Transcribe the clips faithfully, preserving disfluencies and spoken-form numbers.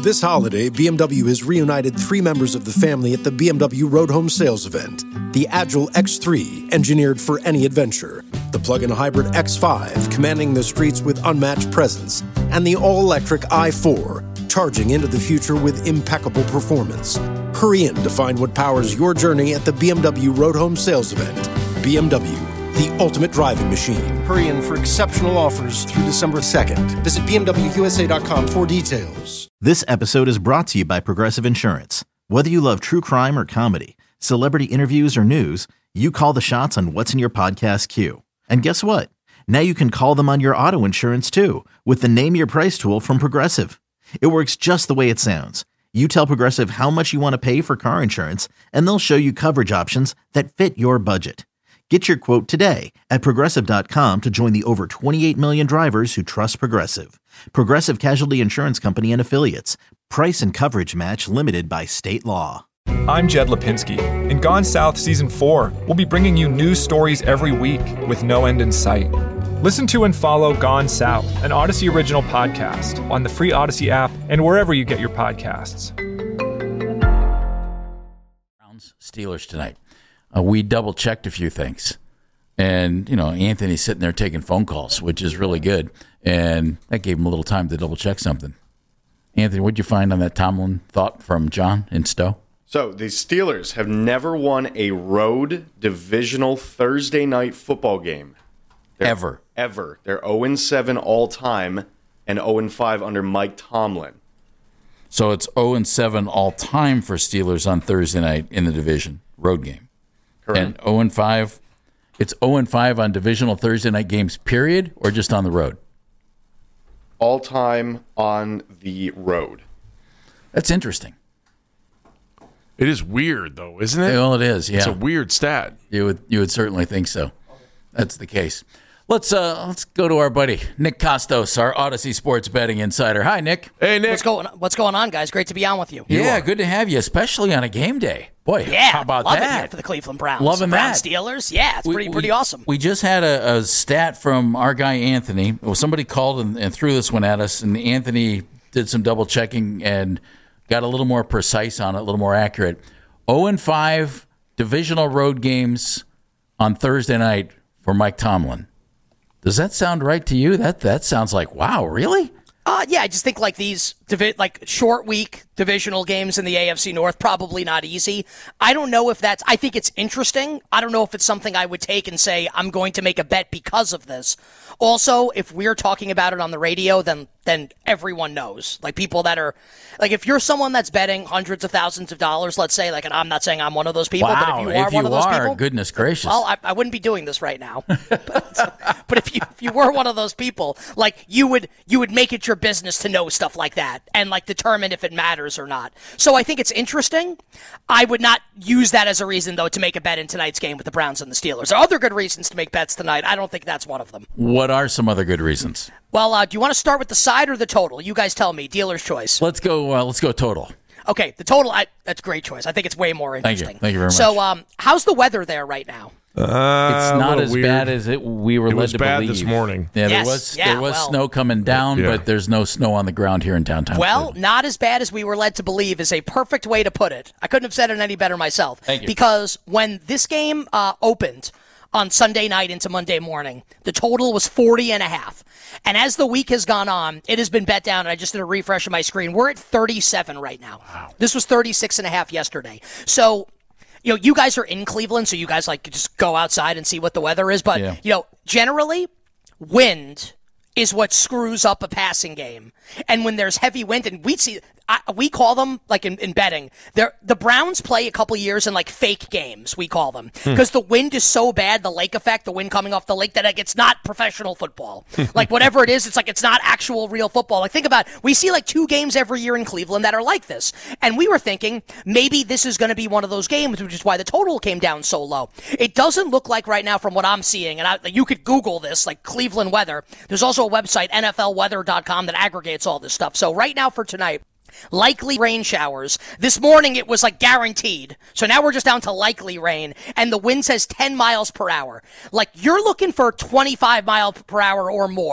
This holiday, B M W has reunited three members of the family at the B M W Road Home Sales event. The Agile X three, engineered for any adventure. The plug-in hybrid X five, commanding the streets with unmatched presence. And the all-electric i four, charging into the future with impeccable performance. Hurry in to find what powers your journey at the B M W Road Home Sales event. B M W, the ultimate driving machine. Hurry in for exceptional offers through December second. Visit B M W U S A dot com for details. This episode is brought to you by Progressive Insurance. Whether you love true crime or comedy, celebrity interviews or news, you call the shots on what's in your podcast queue. And guess what? Now you can call them on your auto insurance too with the Name Your Price tool from Progressive. It works just the way it sounds. You tell Progressive how much you want to pay for car insurance, and they'll show you coverage options that fit your budget. Get your quote today at Progressive dot com to join the over twenty-eight million drivers who trust Progressive. Progressive Casualty Insurance Company and Affiliates. Price and coverage match limited by state law. I'm Jed Lipinski. In Gone South Season four, we'll be bringing you news stories every week with no end in sight. Listen to and follow Gone South, an Odyssey original podcast on the free Odyssey app and wherever you get your podcasts. Browns Steelers tonight. Uh, we double-checked a few things. And, you know, Anthony's sitting there taking phone calls, which is really good. And that gave him a little time to double-check something. Anthony, what did you find on that Tomlin thought from John in Stowe? So the Steelers have never won a road divisional Thursday night football game. They're, ever. Ever. They're oh and seven all-time and oh and five under Mike Tomlin. So it's oh and seven all-time for Steelers on Thursday night in the division, road game. Correct. And oh and five, it's oh and five on divisional Thursday night games, period, or just on the road? All-time on the road. That's interesting. It is weird, though, isn't it? Well, it is, yeah. It's a weird stat. You would you would certainly think so. That's the case. Let's uh let's go to our buddy Nick Costos, our Odyssey Sports Betting Insider. Hi, Nick. Hey, Nick. What's going What's going on, guys? Great to be on with you. Yeah, good to have you, especially on a game day. Boy, yeah, how about love that? It here for the Cleveland Browns. Loving Browns that. Steelers. Yeah, it's We- pretty we, pretty awesome. We just had a, a stat from our guy Anthony. Well, somebody called and, and threw this one at us, and Anthony did some double checking and got a little more precise on it, a little more accurate. oh and five divisional road games on Thursday night for Mike Tomlin. Does that sound right to you? That that sounds like, wow, really? Uh, yeah, I just think like these divi- like short week divisional games in the A F C North, probably not easy. I don't know if that's, I think it's interesting. I don't know if it's something I would take and say, I'm going to make a bet because of this. Also, if we're talking about it on the radio, then then everyone knows. Like people that are, like if you're someone that's betting hundreds of thousands of dollars, let's say, like, and I'm not saying I'm one of those people, Wow, but if you are if one you of those are, people. goodness gracious. Well, I, I wouldn't be doing this right now. but, but if you if you were one of those people, like you would you would make it your business to know stuff like that and like determine if it matters or not. So I think it's interesting. I would not use that as a reason though to make a bet in tonight's game with the Browns and the Steelers. There are other good reasons to make bets tonight. I don't think that's one of them. What are some other good reasons? Well, uh, do you want to start with the side or the total? You guys tell me. Dealer's choice. Let's go. Uh, let's go total. Okay, the total. I, that's a great choice. I think it's way more Thank interesting. you. Thank you very much. So, um, how's the weather there right now? Uh, It's not a as weird. bad as it we were It led was to bad believe. this morning. Yeah, there Yes, was yeah, there was well- snow coming down, Yeah. but there's no snow on the ground here in downtown. Well, Cleveland. not as bad as we were led to believe is a perfect way to put it. I couldn't have said it any better myself. Thank you. Because when this game uh, opened on Sunday night into Monday morning, the total was forty and a half. And as the week has gone on, it has been bet down, and I just did a refresh of my screen. We're at thirty-seven right now. Wow. This was thirty-six and a half yesterday. So, you know, you guys are in Cleveland, so you guys like just go outside and see what the weather is. But, Yeah. you know, generally, wind is what screws up a passing game. And when there's heavy wind, and we see, I, we call them, like in, in betting, they're, the Browns play a couple years in like fake games, we call them. Because the wind is so bad, the lake effect, the wind coming off the lake, that like, it's not professional football. Like whatever it is, it's like it's not actual real football. Like think about, we see like two games every year in Cleveland that are like this. And we were thinking, maybe this is going to be one of those games, which is why the total came down so low. It doesn't look like right now from what I'm seeing, and I, you could Google this, like Cleveland weather. There's also a website, N F L weather dot com, that aggregates all this stuff. So right now for tonight, likely rain showers. This morning it was like guaranteed. So now we're just down to likely rain, and the wind says ten miles per hour. Like you're looking for twenty-five mile per hour or more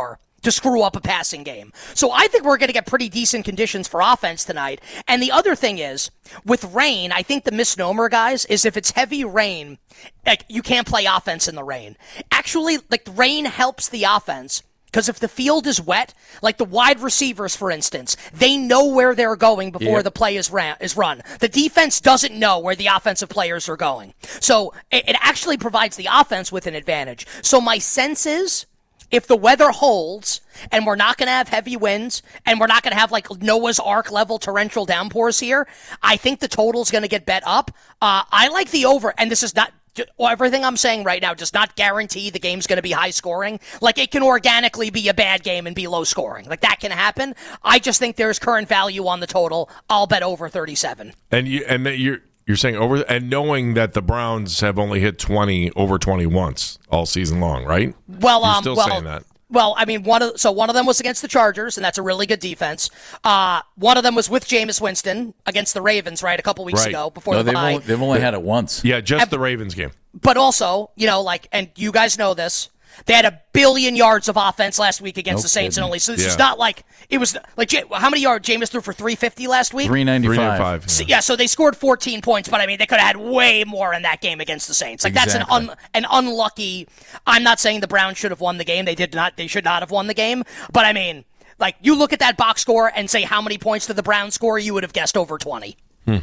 to screw up a passing game. So I think we're going to get pretty decent conditions for offense tonight. And the other thing is, with rain, I think the misnomer, guys, is if it's heavy rain, like you can't play offense in the rain. Actually, like rain helps the offense. Because if the field is wet, like the wide receivers, for instance, they know where they're going before yep. the play is, ran, is run. The defense doesn't know where the offensive players are going. So it, it actually provides the offense with an advantage. So my sense is, if the weather holds and we're not going to have heavy winds and we're not going to have like Noah's Ark level torrential downpours here, I think the total's going to get bet up. Uh, I like the over, and this is not... Everything I'm saying right now does not guarantee the game's going to be high scoring. Like, it can organically be a bad game and be low scoring. Like, that can happen. I just think there's current value on the total. I'll bet over thirty-seven. And you and you're you're saying over, and knowing that the Browns have only hit twenty over twenty once all season long, right? Well, you're um, still well, saying that. Well, I mean, one of so one of them was against the Chargers, and that's a really good defense. Uh, one of them was with Jameis Winston against the Ravens, right, a couple weeks right. ago before no, the they've bye. Only, they've only had it once. Yeah, just and, the Ravens game. But also, you know, like, and you guys know this, they had a billion yards of offense last week against nope, the Saints, and only so this yeah. is not like it was like how many yards Jameis threw for three fifty last week? three ninety-five. Yeah. So, yeah, so they scored fourteen points, but I mean they could have had way more in that game against the Saints. Like exactly. that's an un, an unlucky. I'm not saying the Browns should have won the game. They did not. They should not have won the game. But I mean, like you look at that box score and say how many points did the Browns score? You would have guessed over twenty. Hmm.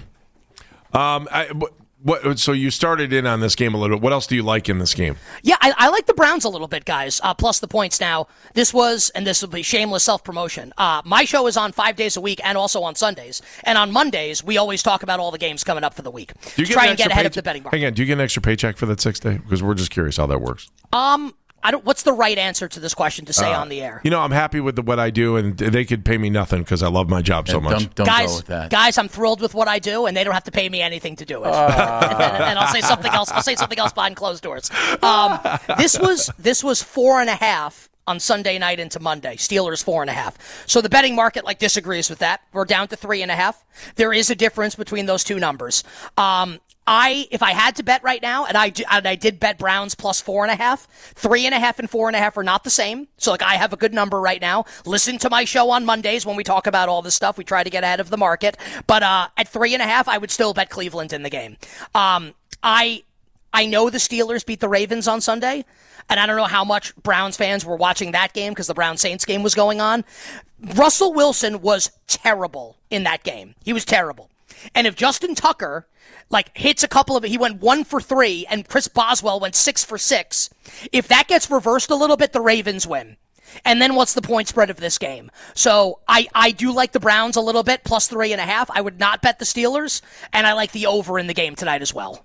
Um. I, What, so you started in on this game a little bit. What else do you like in this game? Yeah, I, I like the Browns a little bit, guys, uh, plus the points now. This was, and this will be shameless self-promotion, uh, my show is on five days a week and also on Sundays. And on Mondays, we always talk about all the games coming up for the week. Do you get Try an and get extra ahead pay- of the betting market. Hang on, do you get an extra paycheck for that sixth day? Because we're just curious how that works. Um... I don't. What's the right answer to this question to say uh, on the air? You know, I'm happy with the, what I do, and they could pay me nothing because I love my job yeah, so much. Don't, don't guys, go with that. guys, I'm thrilled with what I do, and they don't have to pay me anything to do it. Uh. and, and I'll say something else. I'll say something else behind closed doors. Um, this was this was four and a half on Sunday night into Monday. Steelers four and a half. So the betting market like disagrees with that. We're down to three and a half. There is a difference between those two numbers. Um, I, if I had to bet right now, and I, and I did bet Browns plus four and a half, three and a half and four and a half are not the same. So like I have a good number right now. Listen to my show on Mondays when we talk about all this stuff. We try to get ahead of the market. But uh, at three and a half, I would still bet Cleveland in the game. Um, I, I know the Steelers beat the Ravens on Sunday, and I don't know how much Browns fans were watching that game because the Browns-Saints game was going on. Russell Wilson was terrible in that game. He was terrible. And if Justin Tucker like hits a couple of, he went one for three, and Chris Boswell went six for six. If that gets reversed a little bit, the Ravens win. And then what's the point spread of this game? So I, I do like the Browns a little bit, plus three and a half. I would not bet the Steelers, and I like the over in the game tonight as well.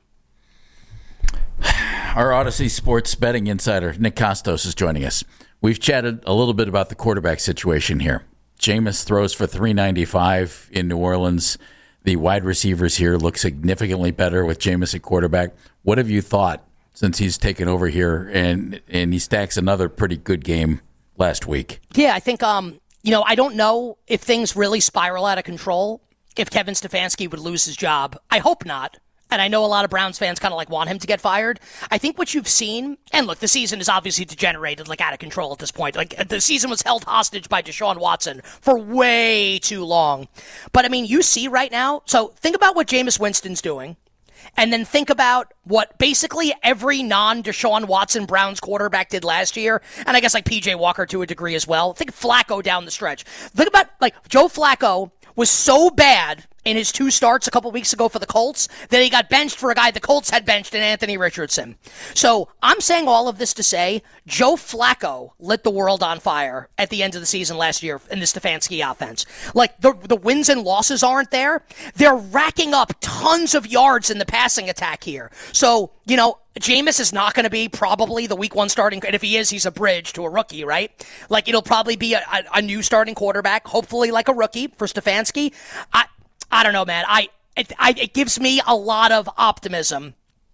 Our Odyssey Sports betting insider, Nick Kostos, is joining us. We've chatted a little bit about the quarterback situation here. Jameis throws for three ninety-five in New Orleans. The wide receivers here look significantly better with Jameis at quarterback. What have you thought since he's taken over here and and he stacks another pretty good game last week? Yeah, I think, um, you know, I don't know if things really spiral out of control, if Kevin Stefanski would lose his job. I hope not. And I know a lot of Browns fans kind of like want him to get fired. I think what you've seen, and look, the season is obviously degenerated, like out of control at this point. Like the season was held hostage by Deshaun Watson for way too long. But I mean, you see right now, so think about what Jameis Winston's doing. And then think about what basically every non-Deshaun Watson Browns quarterback did last year. And I guess like P J Walker to a degree as well. Think Flacco down the stretch. Think about like Joe Flacco was so bad in his two starts a couple weeks ago for the Colts that he got benched for a guy the Colts had benched in Anthony Richardson. So I'm saying all of this to say Joe Flacco lit the world on fire at the end of the season last year in the Stefanski offense. Like the the wins and losses aren't there. They're racking up tons of yards in the passing attack here. So, you know, Jameis is not going to be probably the week one starting, and if he is, he's a bridge to a rookie, right? Like it'll probably be a, a, a new starting quarterback, hopefully like a rookie for Stefanski. I I don't know, man. I it, I it gives me a lot of optimism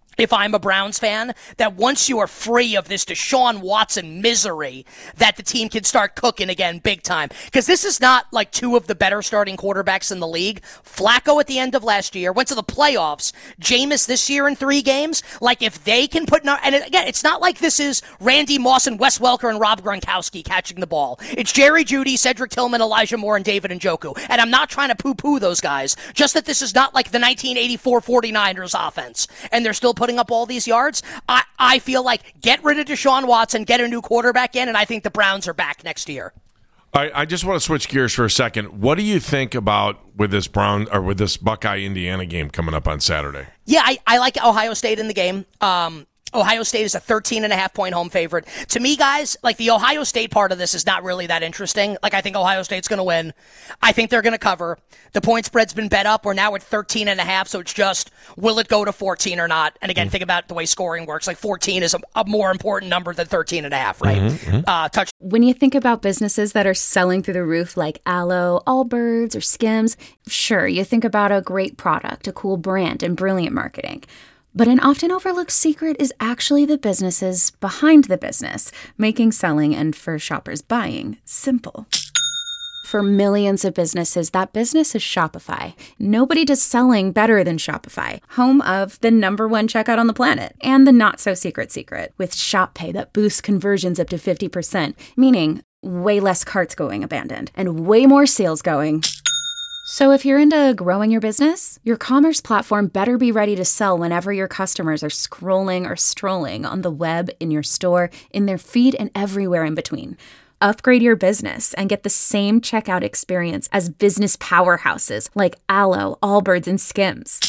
if I'm a Browns fan, that once you are free of this Deshaun Watson misery, that the team can start cooking again big time. Because this is not like two of the better starting quarterbacks in the league. Flacco at the end of last year went to the playoffs. Jameis this year in three games. Like, if they can put... No, and again, it's not like this is Randy Moss and Wes Welker and Rob Gronkowski catching the ball. It's Jerry Jeudy, Cedric Tillman, Elijah Moore, and David Njoku. And I'm not trying to poo-poo those guys. Just that this is not like the nineteen eighty-four 49ers offense. And they're still putting up all these yards. I, I feel like get rid of Deshaun Watson, get a new quarterback in, and I think the Browns are back next year. I, I just want to switch gears for a second. What do you think about with this Brown or with this Buckeye Indiana game coming up on Saturday? Yeah, I, I like Ohio State in the game. Um, Ohio State is a thirteen and a half point home favorite. To me, guys, like the Ohio State part of this is not really that interesting. Like, I think Ohio State's going to win. I think they're going to cover. The point spread's been bet up. We're now at thirteen and a half, so it's just, will it go to fourteen or not? And again, mm-hmm. think about the way scoring works. Like, fourteen is a, a more important number than thirteen and a half, right? Mm-hmm. Uh, touch. When you think about businesses that are selling through the roof like Aloe, Allbirds, or Skims, sure, you think about a great product, a cool brand, and brilliant marketing. But an often overlooked secret is actually the businesses behind the business, making selling and, for shoppers, buying simple. For millions of businesses, that business is Shopify. Nobody does selling better than Shopify, home of the number one checkout on the planet and the not-so-secret secret with Shop Pay that boosts conversions up to fifty percent, meaning way less carts going abandoned and way more sales going. So if you're into growing your business, your commerce platform better be ready to sell whenever your customers are scrolling or strolling on the web, in your store, in their feed, and everywhere in between. Upgrade your business and get the same checkout experience as business powerhouses like Aloe, Allbirds, and Skims.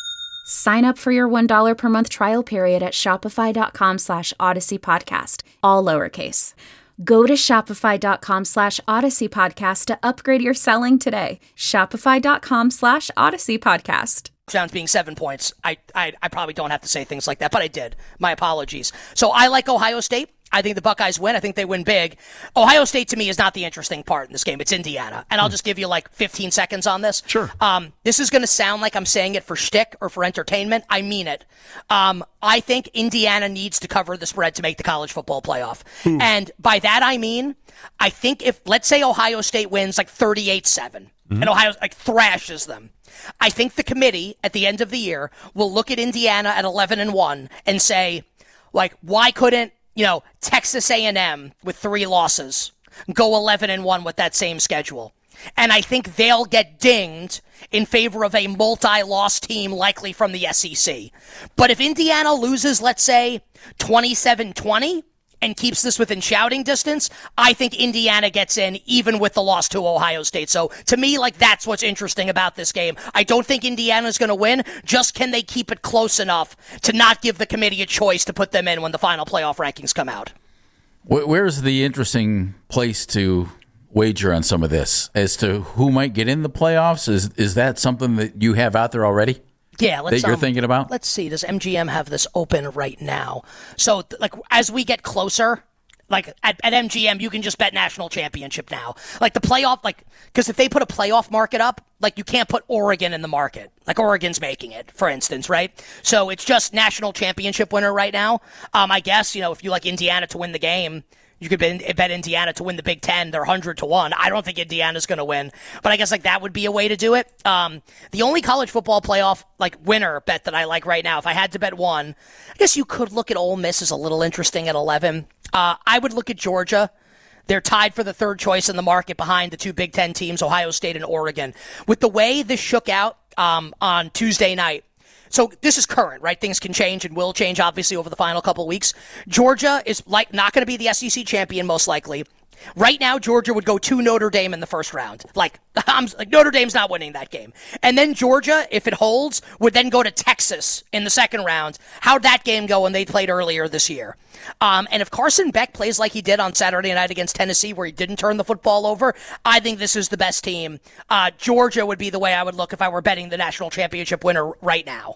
Sign up for your one dollar per month trial period at shopify.com slash Odyssey Podcast, all lowercase. Go to shopify.com slash Odyssey Podcast to upgrade your selling today. Shopify.com slash Odyssey Podcast. Touchdowns being seven points. I, I I probably don't have to say things like that, but I did. My apologies. So I like Ohio State. I think the Buckeyes win. I think they win big. Ohio State, to me, is not the interesting part in this game. It's Indiana. And I'll just give you like fifteen seconds on this. Sure. Um, this is going to sound like I'm saying it for shtick or for entertainment. I mean it. Um, I think Indiana needs to cover the spread to make the college football playoff. Ooh. And by that, I mean, I think if, let's say Ohio State wins like thirty-eight seven, mm-hmm. and Ohio like thrashes them, I think the committee at the end of the year will look at Indiana at eleven and one and say, like, why couldn't, you know, Texas A and M with three losses go eleven and one with that same schedule? And I think they'll get dinged in favor of a multi-loss team likely from the S E C. But if Indiana loses, let's say, twenty-seven twenty and keeps this within shouting distance, I think Indiana gets in even with the loss to Ohio State. So to me, like, that's what's interesting about this game. I don't think Indiana's going to win. Just can they keep it close enough to not give the committee a choice to put them in when the final playoff rankings come out? Where's the interesting place to wager on some of this as to who might get in the playoffs? Is is that something that you have out there already? Yeah, let's, that you're um, thinking about? Let's see. Does M G M have this open right now? So, like, as we get closer, like at, at M G M, you can just bet national championship now. Like the playoff, like, because if they put a playoff market up, like, you can't put Oregon in the market. Like, Oregon's making it, for instance, right? So it's just national championship winner right now. Um, I guess, you know, if you like Indiana to win the game, you could bet Indiana to win the Big Ten. They're one hundred to one. I don't think Indiana's going to win, but I guess like that would be a way to do it. Um, the only college football playoff like winner bet that I like right now, if I had to bet one, I guess you could look at Ole Miss as a little interesting at eleven. Uh, I would look at Georgia. They're tied for the third choice in the market behind the two Big Ten teams, Ohio State and Oregon. With the way this shook out um, on Tuesday night, so this is current, right? Things can change and will change, obviously, over the final couple of weeks. Georgia is like not going to be the S E C champion, most likely. Right now, Georgia would go to Notre Dame in the first round. Like, I'm, like Notre Dame's not winning that game. And then Georgia, if it holds, would then go to Texas in the second round. How'd that game go when they played earlier this year? Um, and if Carson Beck plays like he did on Saturday night against Tennessee, where he didn't turn the football over, I think this is the best team. Uh, Georgia would be the way I would look if I were betting the national championship winner right now.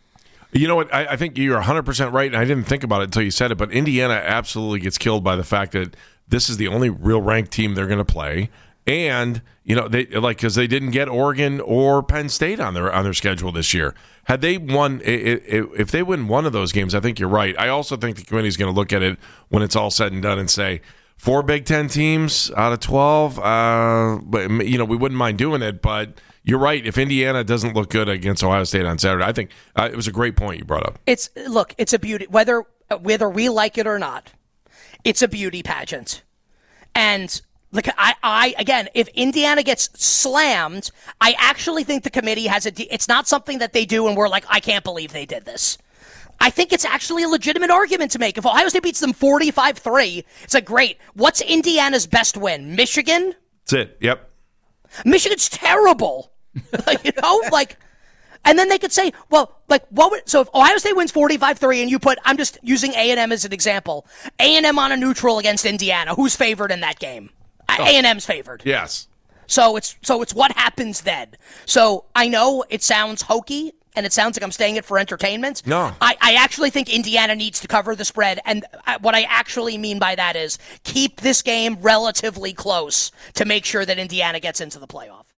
You know what? I, I think you're one hundred percent right, and I didn't think about it until you said it, but Indiana absolutely gets killed by the fact that this is the only real ranked team they're going to play, And you know, they like because they didn't get Oregon or Penn State on their on their schedule this year. Had they won, if they win one of those games, I think you're right. I also think the committee is going to look at it when it's all said and done and say, four Big Ten teams out of twelve. Uh, but you know, we wouldn't mind doing it, but you're right. If Indiana doesn't look good against Ohio State on Saturday, I think uh, it was a great point you brought up. It's look, it's a beauty whether whether we like it or not. It's a beauty pageant, and. Look, I, I, again, if Indiana gets slammed, I actually think the committee has a, de- it's not something that they do and we're like, I can't believe they did this. I think it's actually a legitimate argument to make. If Ohio State beats them forty-five three, it's like, great. What's Indiana's best win? Michigan? That's it. Yep. Michigan's terrible. You know, like, and then they could say, well, like, what would, so if Ohio State wins forty-five three and you put, I'm just using A and M as an example, A and M on a neutral against Indiana, who's favored in that game? Oh. A and M's favored. Yes. So it's so it's what happens then. So I know it sounds hokey and it sounds like I'm saying it for entertainment. No. I, I actually think Indiana needs to cover the spread. And I, what I actually mean by that is keep this game relatively close to make sure that Indiana gets into the playoff.